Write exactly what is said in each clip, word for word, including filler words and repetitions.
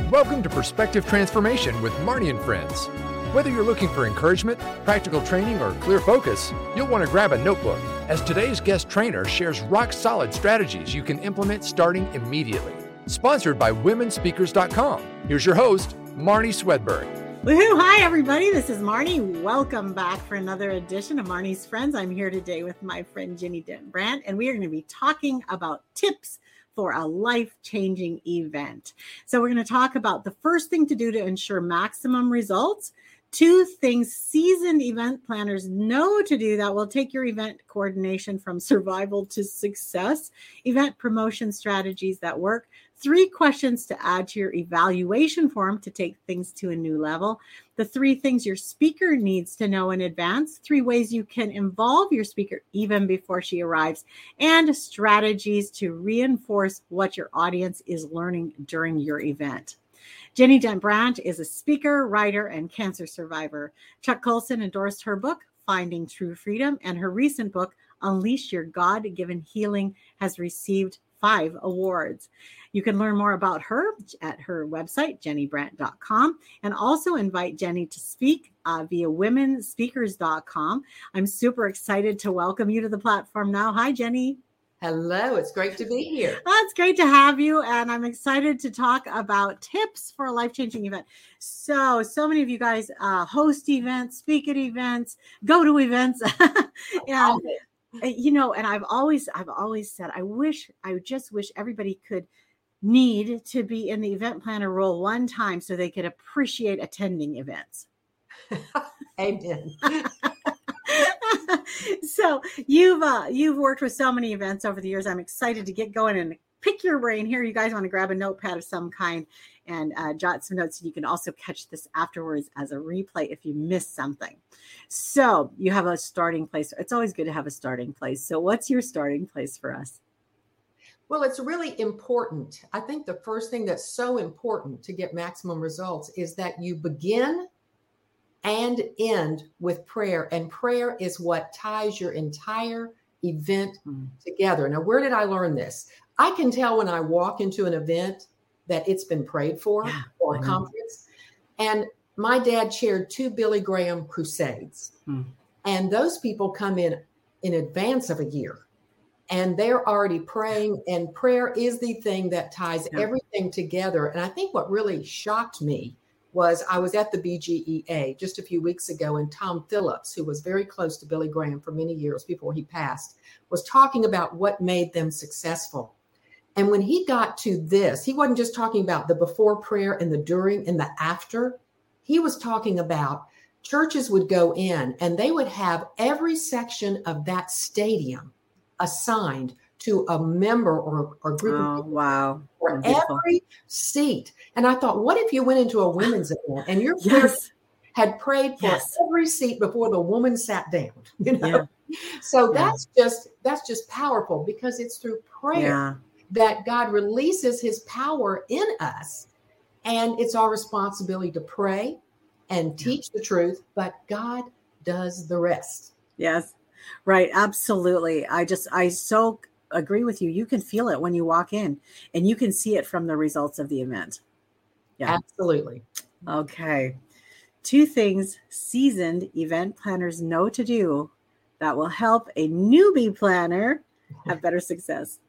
Welcome to Perspective Transformation with Marnie and Friends. Whether you're looking for encouragement, practical training, or clear focus, you'll want to grab a notebook, as today's guest trainer shares rock-solid strategies you can implement starting immediately. Sponsored by women speakers dot com. Here's your host, Marnie Swedberg. Woohoo! Hi, everybody. This is Marnie. Welcome back for another edition of Marnie's Friends. I'm here today with my friend Jenny Dent Brandt, and we are going to be talking about tips for a life-changing event. So we're going to talk about the first thing to do to ensure maximum results, two things seasoned event planners know to do that will take your event coordination from survival to success, event promotion strategies that work, three questions to add to your evaluation form to take things to a new level, the three things your speaker needs to know in advance, three ways you can involve your speaker even before she arrives, and strategies to reinforce what your audience is learning during your event. Jenny Dent Brandt is a speaker, writer, and cancer survivor. Chuck Colson endorsed her book, Finding True Freedom, and her recent book, Unleash Your God-Given Healing, has received five awards. You can learn more about her at her website, jenny brandt dot com, and also invite Jenny to speak uh, via women speakers dot com. I'm super excited to welcome you to the platform now. Hi, Jenny. Hello, it's great to be here. Oh, it's great to have you, and I'm excited to talk about tips for a life-changing event. So, so many of you guys uh, host events, speak at events, go to events, and you know, and I've always, I've always said, I wish, I just wish everybody could need to be in the event planner role one time so they could appreciate attending events. Amen. So you've uh, you've worked with so many events over the years. I'm excited to get going and pick your brain here. You guys want to grab a notepad of some kind and uh, jot some notes. You can also catch this afterwards as a replay if you missed something. So you have a starting place. It's always good to have a starting place. So what's your starting place for us? Well, it's really important. I think the first thing that's so important to get maximum results is that you begin and end with prayer. And prayer is what ties your entire event mm. together. Now, where did I learn this? I can tell when I walk into an event that it's been prayed for, yeah, or a conference. And my dad chaired two Billy Graham crusades. Mm. And those people come in in advance of a year. And they're already praying, and prayer is the thing that ties yeah. everything together. And I think what really shocked me was I was at the B G E A just a few weeks ago, and Tom Phillips, who was very close to Billy Graham for many years before he passed, was talking about what made them successful. And when he got to this, he wasn't just talking about the before prayer and the during and the after. He was talking about churches would go in and they would have every section of that stadium assigned to a member or, or group oh, of people wow. for every seat. And I thought, what if you went into a women's event and your yes. had prayed for yes. every seat before the woman sat down? You know, yeah. so yeah. that's just that's just powerful because it's through prayer yeah. that God releases His power in us, and it's our responsibility to pray and teach yeah. the truth. But God does the rest. Yes. Right. Absolutely. I just, I so agree with you. You can feel it when you walk in and you can see it from the results of the event. Yeah, absolutely. Okay. Two things seasoned event planners know to do that will help a newbie planner have better success.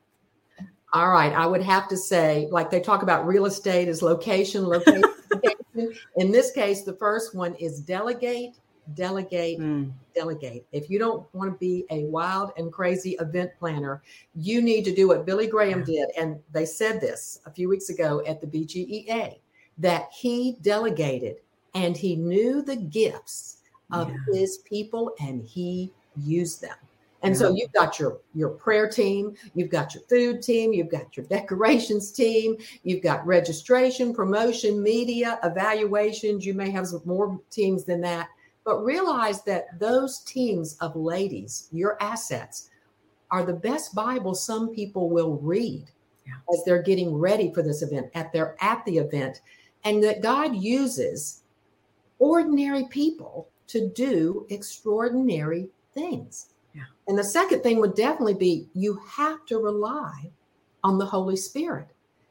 All right. I would have to say, like they talk about real estate as location, location, location. In this case, the first one is delegate. Delegate, mm. delegate. If you don't want to be a wild and crazy event planner, you need to do what Billy Graham did. And they said this a few weeks ago at the B G E A, that he delegated and he knew the gifts of yeah. his people and he used them. And yeah. so you've got your, your prayer team, you've got your food team, you've got your decorations team, you've got registration, promotion, media, evaluations. You may have some more teams than that. But realize that those teams of ladies, your assets, are the best Bible some people will read yeah. as they're getting ready for this event, at their at the event, and that God uses ordinary people to do extraordinary things. Yeah. And the second thing would definitely be you have to rely on the Holy Spirit.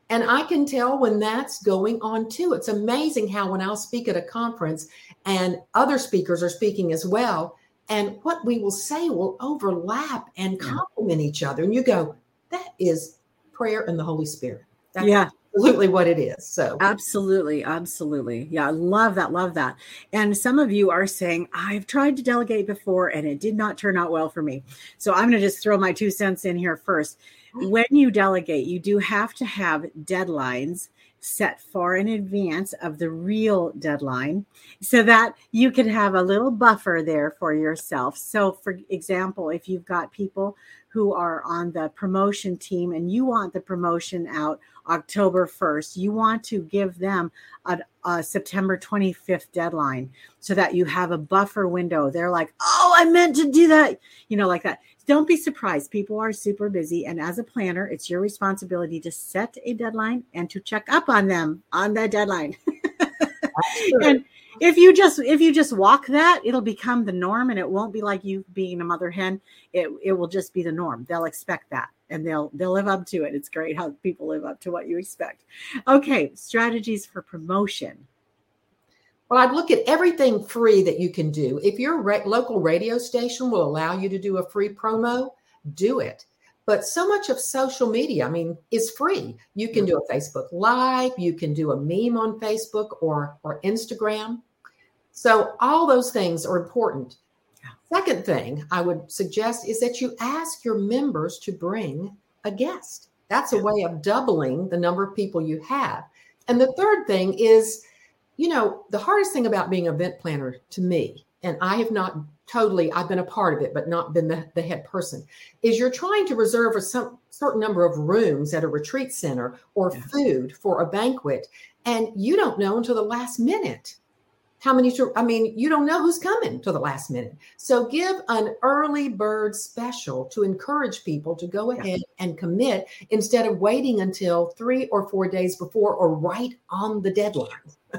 And I can tell when that's going on too. It's amazing how when I'll speak at a conference and other speakers are speaking as well, and what we will say will overlap and complement each other. And you go, that is prayer and the Holy Spirit. That's yeah. absolutely what it is. So absolutely. Absolutely. Yeah. I love that. Love that. And some of you are saying, I've tried to delegate before and it did not turn out well for me. So I'm going to just throw my two cents in here first. When you delegate, you do have to have deadlines set far in advance of the real deadline so that you can have a little buffer there for yourself. So for example, if you've got people who are on the promotion team and you want the promotion out October first, you want to give them a, a September twenty-fifth deadline so that you have a buffer window. They're like, oh, I meant to do that, you know, like that. Don't be surprised. People are super busy. And as a planner, it's your responsibility to set a deadline and to check up on them on that deadline. And if you just if you just walk that, it'll become the norm and it won't be like you being a mother hen. It it will just be the norm. They'll expect that and they'll they'll live up to it. It's great how people live up to what you expect. Okay, strategies for promotion. Well, I'd look at everything free that you can do. If your ra- local radio station will allow you to do a free promo, do it. But so much of social media, I mean, is free. You can do a Facebook Live, you can do a meme on Facebook or, or Instagram. So all those things are important. Second thing I would suggest is that you ask your members to bring a guest. That's a way of doubling the number of people you have. And the third thing is, you know, the hardest thing about being an event planner to me, and I have not totally, I've been a part of it, but not been the, the head person, is you're trying to reserve a some, certain number of rooms at a retreat center or yeah. food for a banquet. And you don't know until the last minute how many, to, I mean, you don't know who's coming till the last minute. So give an early bird special to encourage people to go ahead yeah. and commit instead of waiting until three or four days before or right on the deadline.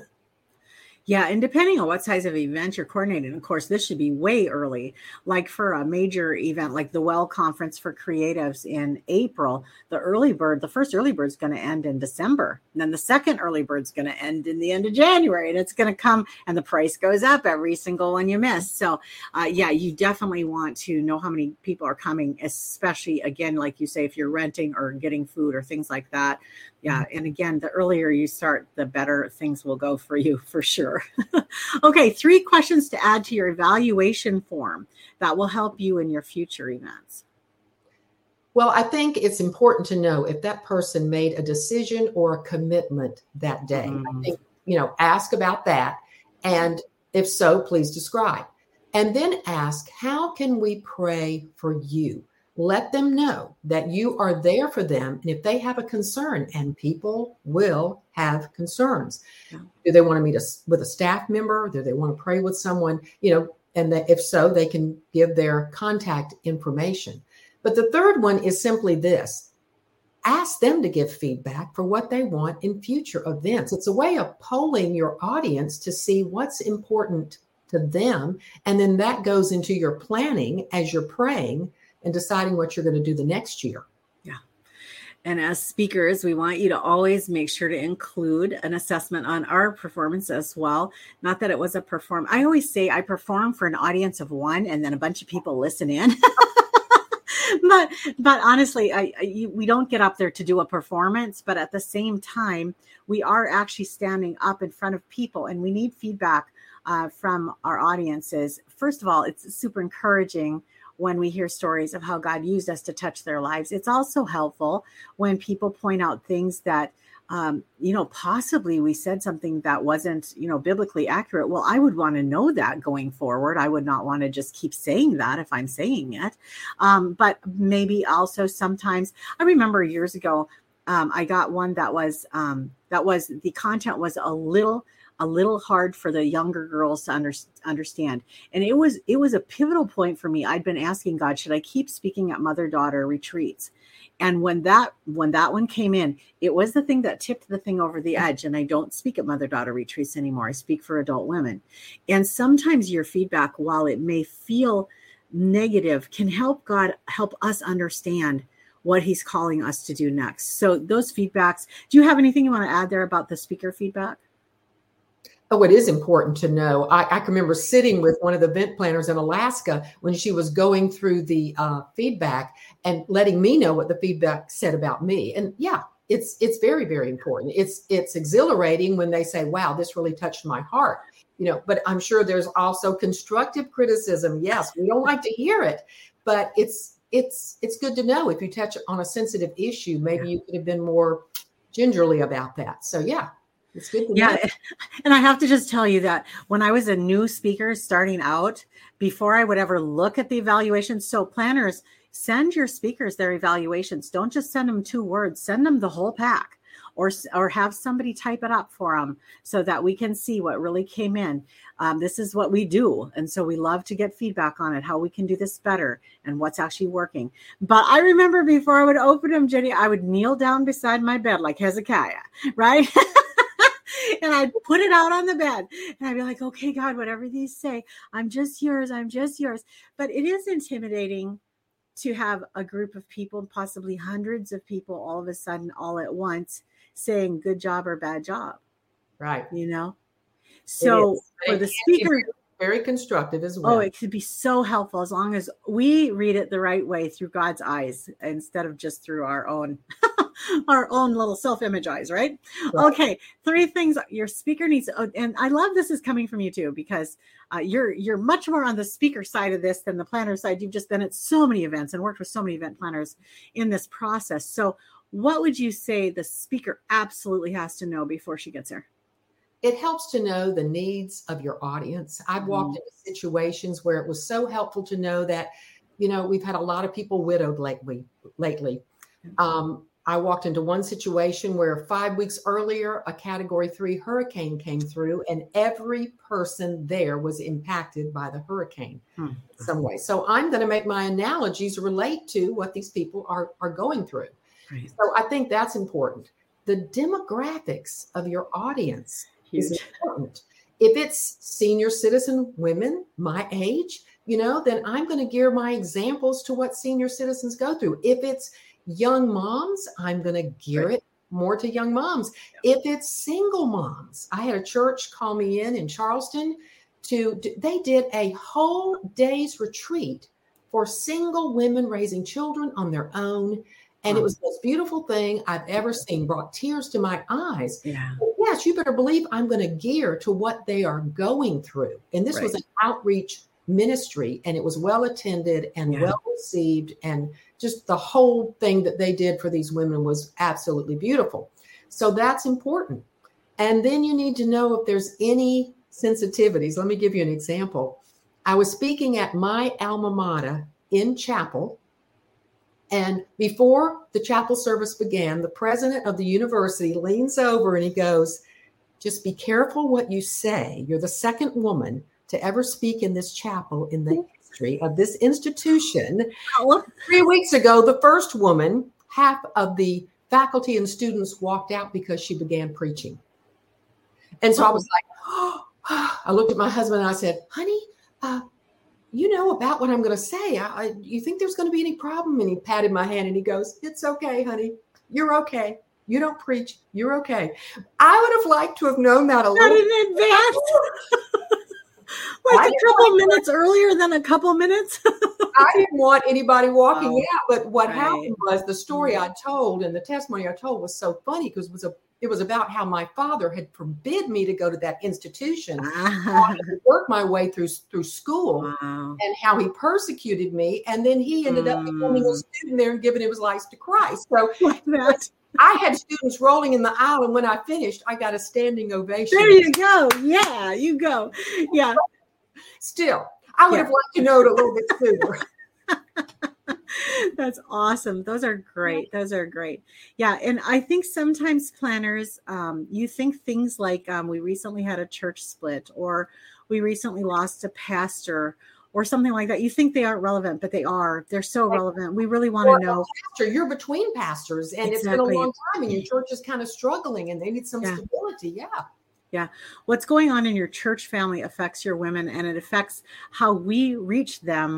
Yeah. And depending on what size of event you're coordinating, of course, this should be way early. Like for a major event, like the Well Conference for Creatives in April, the early bird, the first early bird is going to end in December. And then the second early bird is going to end in the end of January. And it's going to come and the price goes up every single one you miss. So uh, yeah, you definitely want to know how many people are coming, especially again, like you say, if you're renting or getting food or things like that. Yeah. And again, the earlier you start, the better things will go for you for sure. Okay. Three questions to add to your evaluation form that will help you in your future events. Well, I think it's important to know if that person made a decision or a commitment that day. Mm. I think, you know, ask about that. And if so, please describe. And then ask, how can we pray for you? Let them know that you are there for them. And if they have a concern, and people will have concerns, yeah. do they want to meet a, with a staff member? Do they want to pray with someone? You know, and that if so, they can give their contact information. But the third one is simply this. Ask them to give feedback for what they want in future events. It's a way of polling your audience to see what's important to them. And then that goes into your planning as you're praying and deciding what you're going to do the next year. Yeah. And as speakers, we want you to always make sure to include an assessment on our performance as well. Not that it was a perform. I always say I perform for an audience of one and then a bunch of people listen in. but but honestly, I, I you, we don't get up there to do a performance, but at the same time, we are actually standing up in front of people and we need feedback uh, from our audiences. First of all, it's super encouraging when we hear stories of how God used us to touch their lives. It's also helpful when people point out things that, um, you know, possibly we said something that wasn't, you know, biblically accurate. Well, I would want to know that going forward. I would not want to just keep saying that if I'm saying it. Um, but maybe also sometimes, I remember years ago, um, I got one that was, um, that was, the content was a little a little hard for the younger girls to under, understand. And it was, it was a pivotal point for me. I'd been asking God, should I keep speaking at mother-daughter retreats? And when that, when that one came in, it was the thing that tipped the thing over the edge. And I don't speak at mother-daughter retreats anymore. I speak for adult women. And sometimes your feedback, while it may feel negative, can help God help us understand what he's calling us to do next. So those feedbacks, do you have anything you want to add there about the speaker feedback? Oh, it is important to know. I, I can remember sitting with one of the event planners in Alaska when she was going through the uh, feedback and letting me know what the feedback said about me. And yeah, it's it's very, very important. It's it's exhilarating when they say, wow, this really touched my heart. You know, but I'm sure there's also constructive criticism. Yes, we don't like to hear it, but it's it's it's good to know if you touch on a sensitive issue, maybe yeah. you could have been more gingerly about that. So yeah. It's good to yeah. know. And I have to just tell you that when I was a new speaker starting out, before I would ever look at the evaluations, so planners, send your speakers their evaluations. Don't just send them two words, send them the whole pack, or, or have somebody type it up for them so that we can see what really came in. Um, this is what we do. And so we love to get feedback on it, how we can do this better and what's actually working. But I remember before I would open them, Jenny, I would kneel down beside my bed like Hezekiah, right? And I'd put it out on the bed and I'd be like, okay, God, whatever these say, I'm just yours. I'm just yours. But it is intimidating to have a group of people, possibly hundreds of people all of a sudden, all at once saying good job or bad job. Right. You know, so for the speaker, very constructive as well. Oh, it could be so helpful as long as we read it the right way through God's eyes instead of just through our own our own little self-image eyes, right? right? Okay, three things your speaker needs. And I love this is coming from you too, because uh, you're you're much more on the speaker side of this than the planner side. You've just been at so many events and worked with so many event planners in this process. So what would you say the speaker absolutely has to know before she gets there? It helps to know the needs of your audience. I've walked into situations where it was so helpful to know that, you know, we've had a lot of people widowed lately. lately. Um, I walked into one situation where five weeks earlier, a category three hurricane came through and every person there was impacted by the hurricane hmm. in some way. So I'm going to make my analogies relate to what these people are, are going through. Right. So I think that's important. The demographics of your audience Huge. Is important. If it's senior citizen women, my age, you know, then I'm going to gear my examples to what senior citizens go through. If it's young moms, I'm going to gear right. it more to young moms. Yeah. If it's single moms, I had a church call me in in Charleston to, they did a whole day's retreat for single women raising children on their own. And it was the most beautiful thing I've ever seen, brought tears to my eyes. Yeah. Yes, you better believe I'm going to gear to what they are going through. And this right. was an outreach ministry, and it was well attended and yeah. well received. And just the whole thing that they did for these women was absolutely beautiful. So that's important. And then you need to know if there's any sensitivities. Let me give you an example. I was speaking at my alma mater in chapel. And before the chapel service began, the president of the university leans over and he goes, just be careful what you say. You're the second woman to ever speak in this chapel in the history of this institution. Three weeks ago, the first woman, half of the faculty and students walked out because she began preaching. And so I was like, oh, I looked at my husband and I said, honey, uh, you know about what I'm going to say. I, I, you think there's going to be any problem? And he patted my hand and he goes, it's okay, honey. You're okay. You don't preach. You're okay. I would have liked to have known that a little in advance. Like I a couple minutes that. earlier than a couple minutes. I didn't want anybody walking oh, out. But what right. happened was the story I told and the testimony I told was so funny because it was a It was about how my father had forbid me to go to that institution, uh-huh. to work my way through through school, wow. and how he persecuted me. And then he ended mm. up becoming a student there and giving his life to Christ. So I had students rolling in the aisle, and when I finished, I got a standing ovation. There you go. Yeah, you go. Yeah. Still, I would yeah. have liked to know it a little bit sooner. That's awesome. Those are great. Those are great. Yeah. And I think sometimes planners, um, you think things like um, we recently had a church split, or we recently lost a pastor, or something like that. You think they aren't relevant, but they are. They're so relevant. We really want to know. Pastor, you're between pastors, and exactly. it's been a long time, and your church is kind of struggling, and they need some yeah. stability. Yeah. Yeah. What's going on in your church family affects your women, and it affects how we reach them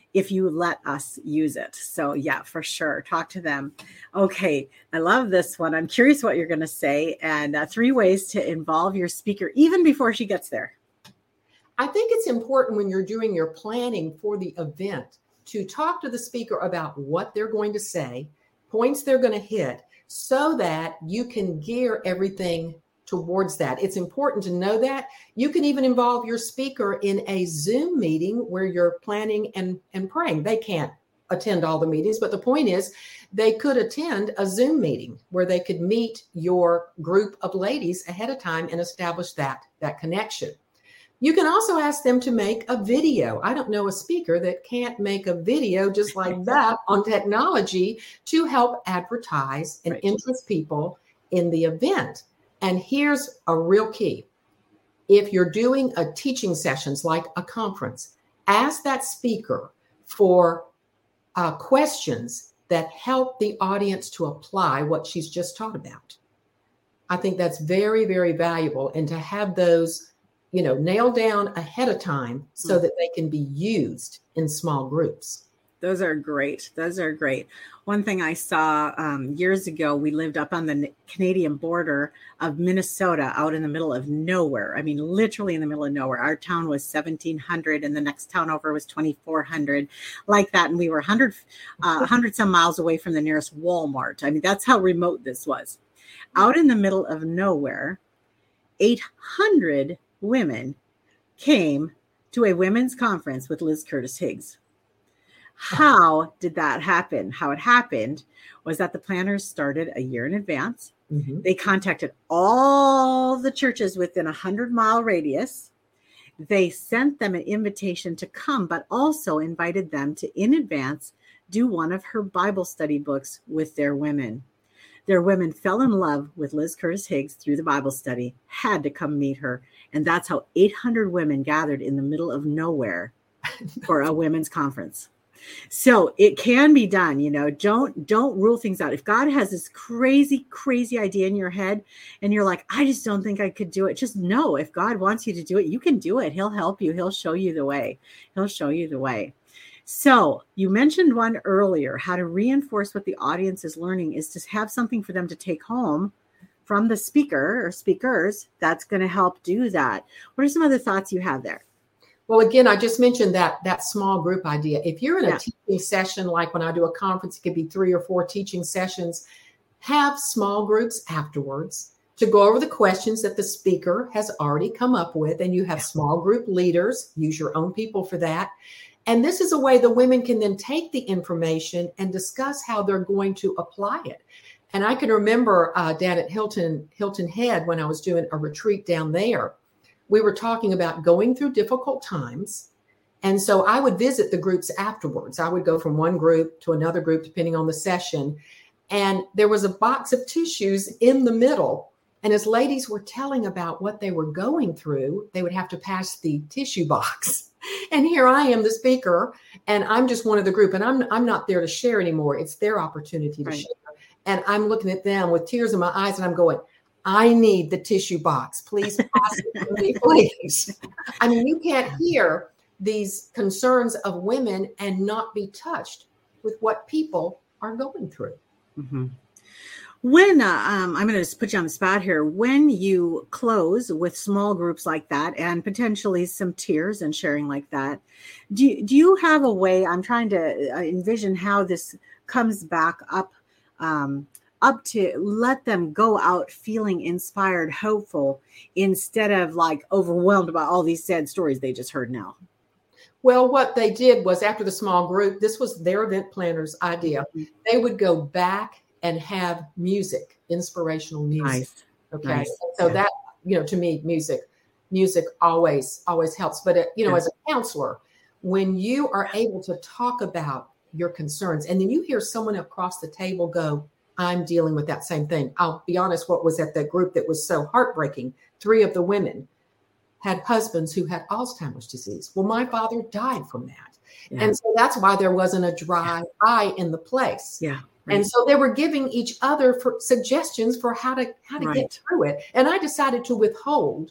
if you let us use it. So yeah, for sure. Talk to them. Okay. I love this one. I'm curious what you're going to say, and uh, three ways to involve your speaker even before she gets there. I think it's important when you're doing your planning for the event to talk to the speaker about what they're going to say, points they're going to hit, so that you can gear everything towards that. It's important to know that. You can even involve your speaker in a Zoom meeting where you're planning and, and praying. They can't attend all the meetings, but the point is they could attend a Zoom meeting where they could meet your group of ladies ahead of time and establish that, that connection. You can also ask them to make a video. I don't know a speaker that can't make a video just like that on technology to help advertise and right. interest people in the event. And here's a real key. If you're doing a teaching sessions like a conference, ask that speaker for uh, questions that help the audience to apply what she's just taught about. I think that's very, very valuable. And to have those, you know, nailed down ahead of time so mm. that they can be used in small groups. Those are great. Those are great. One thing I saw um, years ago, we lived up on the Canadian border of Minnesota, out in the middle of nowhere. I mean, literally in the middle of nowhere. Our town was seventeen hundred and the next town over was twenty-four hundred, like that. And we were one hundred, uh, one hundred some miles away from the nearest Walmart. I mean, that's how remote this was. Out in the middle of nowhere, eight hundred women came to a women's conference with Liz Curtis Higgs. How did that happen? How it happened was that the planners started a year in advance. Mm-hmm. They contacted all the churches within a hundred mile radius. They sent them an invitation to come, but also invited them to, in advance, do one of her Bible study books with their women. Their women fell in love with Liz Curtis Higgs through the Bible study, had to come meet her. And that's how eight hundred women gathered in the middle of nowhere for a women's conference. So it can be done, you know, don't, don't rule things out. If God has this crazy, crazy idea in your head and you're like, I just don't think I could do it. Just know if God wants you to do it, you can do it. He'll help you. He'll show you the way. He'll show you the way. So you mentioned one earlier, how to reinforce what the audience is learning is to have something for them to take home from the speaker or speakers. That's going to help do that. What are some other thoughts you have there? Well, again, I just mentioned that that small group idea. If you're in a yeah. teaching session, like when I do a conference, it could be three or four teaching sessions, have small groups afterwards to go over the questions that the speaker has already come up with. And you have small group leaders, use your own people for that. And this is a way the women can then take the information and discuss how they're going to apply it. And I can remember uh, down at Hilton, Hilton Head, when I was doing a retreat down there, we were talking about going through difficult times. And so I would visit the groups afterwards. I would go from one group to another group, depending on the session. And there was a box of tissues in the middle. And as ladies were telling about what they were going through, they would have to pass the tissue box. And here I am, the speaker, and I'm just one of the group. And I'm, I'm not there to share anymore. It's their opportunity to right. share. And I'm looking at them with tears in my eyes, and I'm going, I need the tissue box. Please pass it to me, please. I mean, you can't hear these concerns of women and not be touched with what people are going through. Mm-hmm. When, uh, um, I'm going to just put you on the spot here, when you close with small groups like that and potentially some tears and sharing like that, do you, do you have a way, I'm trying to envision how this comes back up, um, up to let them go out feeling inspired, hopeful, instead of like overwhelmed by all these sad stories they just heard now? Well, what they did was after the small group, this was their event planner's idea. Mm-hmm. They would go back and have music, inspirational music. Nice. Okay. Nice. So yeah. that, you know, to me, music, music always, always helps. But, it, you know, yeah. as a counselor, when you are able to talk about your concerns and then you hear someone across the table go, I'm dealing with that same thing. I'll be honest, what was at that group that was so heartbreaking, three of the women had husbands who had Alzheimer's disease. Well, my father died from that. Yeah. And so that's why there wasn't a dry yeah. eye in the place. Yeah. Right. And so they were giving each other for suggestions for how to how to right. get through it. And I decided to withhold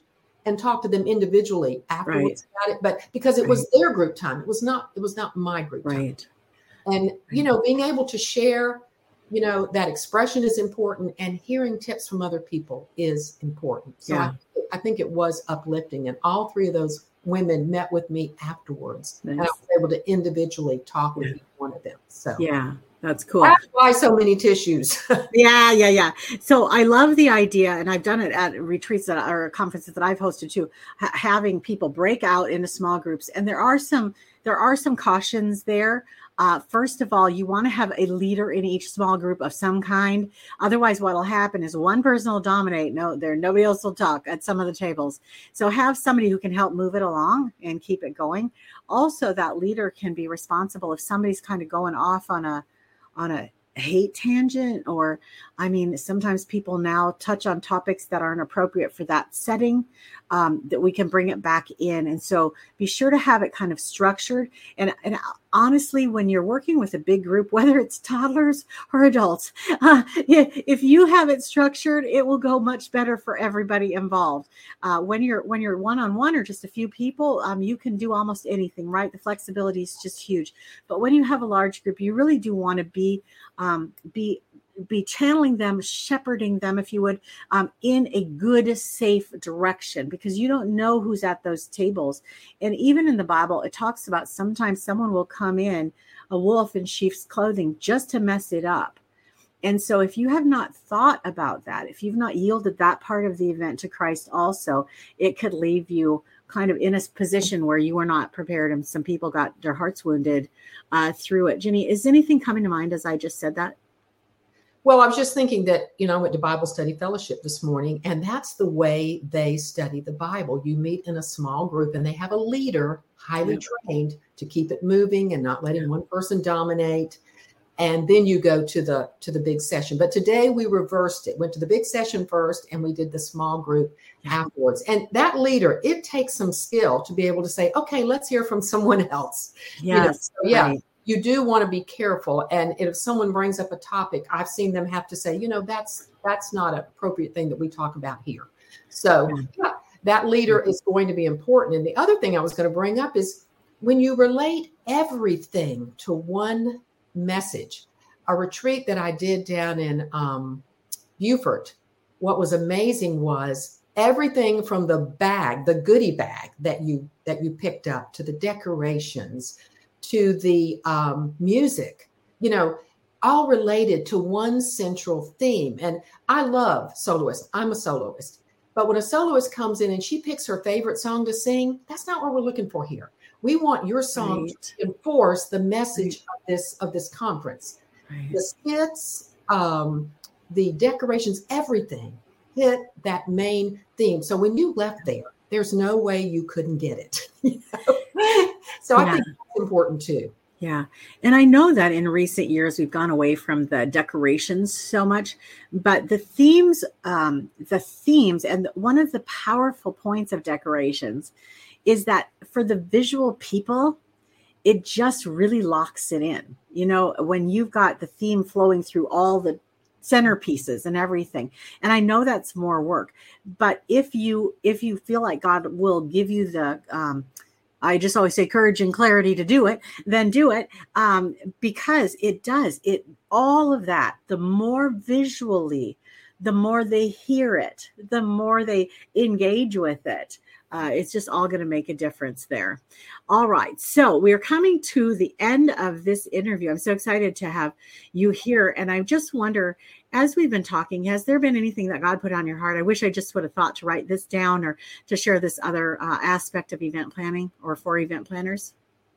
and talk to them individually afterwards Right. about it. But because it Right. was their group time, it was not, it was not my group time. Right. And, you know, being able to share, you know, that expression is important, and hearing tips from other people is important. So Yeah. I, I think it was uplifting. And all three of those women met with me afterwards. Nice. And I was able to individually talk with Yeah. each one of them. So Yeah, that's cool. that's why so many tissues. Yeah, yeah, yeah. So I love the idea, and I've done it at retreats that or conferences that I've hosted too, ha- having people break out into small groups. And there are some there are some cautions there. Uh, first of all, you want to have a leader in each small group of some kind. Otherwise, what will happen is one person will dominate. No, there nobody else will talk at some of the tables. So have somebody who can help move it along and keep it going. Also, that leader can be responsible if somebody's kind of going off on a on a hate tangent, or I mean, sometimes people now touch on topics that aren't appropriate for that setting, um, that we can bring it back in. And so be sure to have it kind of structured. And, and honestly, when you're working with a big group, whether it's toddlers or adults, uh, if you have it structured, it will go much better for everybody involved. Uh, when you're when you're one-on-one or just a few people, um, you can do almost anything, right? The flexibility is just huge. But when you have a large group, you really do want to be um, be be channeling them, shepherding them, if you would, um, in a good, safe direction, because you don't know who's at those tables. And even in the Bible, it talks about sometimes someone will come in a wolf in sheep's clothing just to mess it up. And so if you have not thought about that, if you've not yielded that part of the event to Christ also, it could leave you kind of in a position where you were not prepared, and some people got their hearts wounded uh, through it. Jenny, is anything coming to mind as I just said that? Well, I was just thinking that, you know, I went to Bible study fellowship this morning, and that's the way they study the Bible. You meet in a small group, and they have a leader, highly Yeah. trained, to keep it moving and not letting one person dominate. And then you go to the to the big session. But today we reversed it. Went to the big session first, and we did the small group afterwards. And that leader, it takes some skill to be able to say, okay, let's hear from someone else. Yes. You know, so, yeah. Right. You do want to be careful. And if someone brings up a topic, I've seen them have to say, you know, that's that's not an appropriate thing that we talk about here. So yeah, that leader is going to be important. And the other thing I was going to bring up is when you relate everything to one message, a retreat that I did down in um, Beaufort, what was amazing was everything from the bag, the goodie bag that you that you picked up, to the decorations, to the um, music, you know, all related to one central theme. And I love soloists. I'm a soloist. But when a soloist comes in and she picks her favorite song to sing, that's not what we're looking for here. We want your song Right. to enforce the message of this of this conference. Right. The skits, um, the decorations, everything hit that main theme. So when you left there, there's no way you couldn't get it. You know? So Yeah. I think that's important too. Yeah. And I know that in recent years, we've gone away from the decorations so much, but the themes, um, the themes, and one of the powerful points of decorations is that for the visual people, it just really locks it in. You know, when you've got the theme flowing through all the centerpieces and everything. And I know that's more work, but if you, if you feel like God will give you the, um, I just always say courage and clarity to do it, then do it. Um, because it does it, all of that, the more visually, the more they hear it, the more they engage with it. Uh, it's just all going to make a difference there. All right. So we're coming to the end of this interview. I'm so excited to have you here. And I just wonder, as we've been talking, has there been anything that God put on your heart? I wish I just would have thought to write this down or to share this other uh, aspect of event planning or for event planners.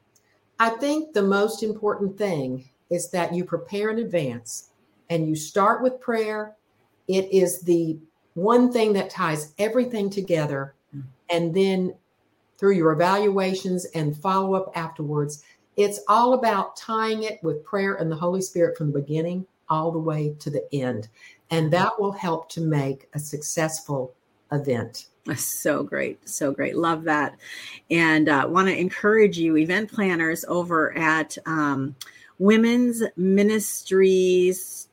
I think the most important thing is that you prepare in advance and you start with prayer. It is the one thing that ties everything together. And then through your evaluations and follow up afterwards, it's all about tying it with prayer and the Holy Spirit from the beginning all the way to the end. And that will help to make a successful event. So great. So great. Love that. And uh, want to encourage you, event planners over at um, Women's Ministries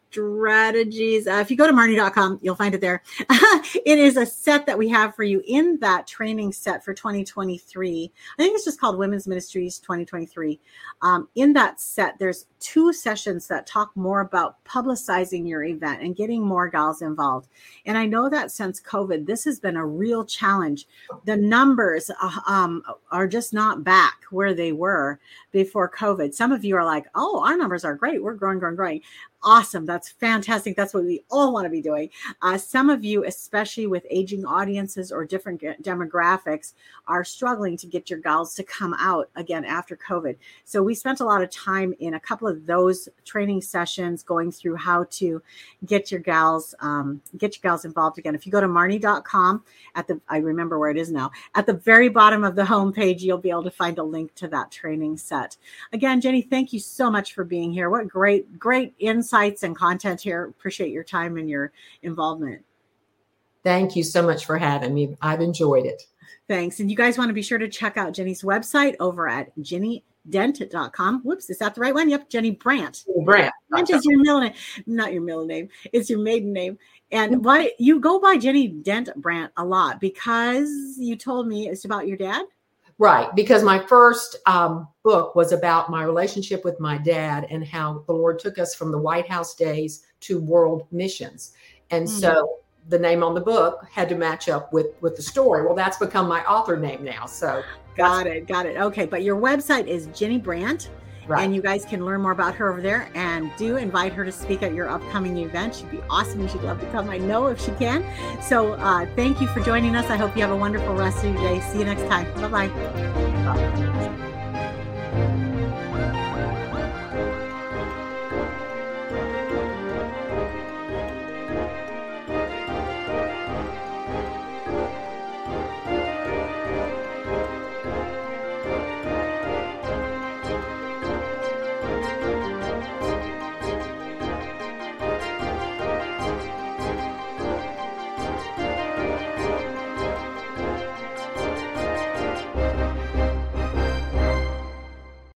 strategies. Uh, if you go to marnie dot com, you'll find it there. It is a set that we have for you in that training set for twenty twenty-three. I think it's just called Women's Ministries twenty twenty-three. Um, in that set, there's two sessions that talk more about publicizing your event and getting more gals involved. And I know that since COVID, this has been a real challenge. The numbers uh, um, are just not back where they were before COVID. Some of you are like, oh, our numbers are great. We're growing, growing, growing. Awesome. That's fantastic. That's what we all want to be doing. Uh, some of you, especially with aging audiences or different demographics, are struggling to get your gals to come out again after COVID. So we spent a lot of time in a couple of those training sessions going through how to get your gals, um, get your gals involved again. If you go to marnie dot com, at the, I remember where it is now, at the very bottom of the homepage, you'll be able to find a link to that training set. Again, Jenny, thank you so much for being here. What great, great insight. Insights and content here. Appreciate your time and your involvement. Thank you so much for having me. I've enjoyed it. Thanks. And you guys want to be sure to check out Jenny's website over at jenny dent dot com. Whoops, is that the right one? Yep, Jenny Brandt. Brandt. Brandt is your middle name. Not your middle name. It's your maiden name. And why you go by Jenny Dent Brandt a lot, because you told me it's about your dad? Right, because my first um, book was about my relationship with my dad and how the Lord took us from the White House days to world missions. And mm-hmm. so the name on the book had to match up with, with the story. Well, that's become my author name now. So got it, got it. Okay, but your website is Jenny Brandt. Right. And you guys can learn more about her over there, and do invite her to speak at your upcoming event. She'd be awesome, and she'd love to come. I know if she can. So uh, thank you for joining us. I hope you have a wonderful rest of your day. See you next time. Bye-bye. Bye.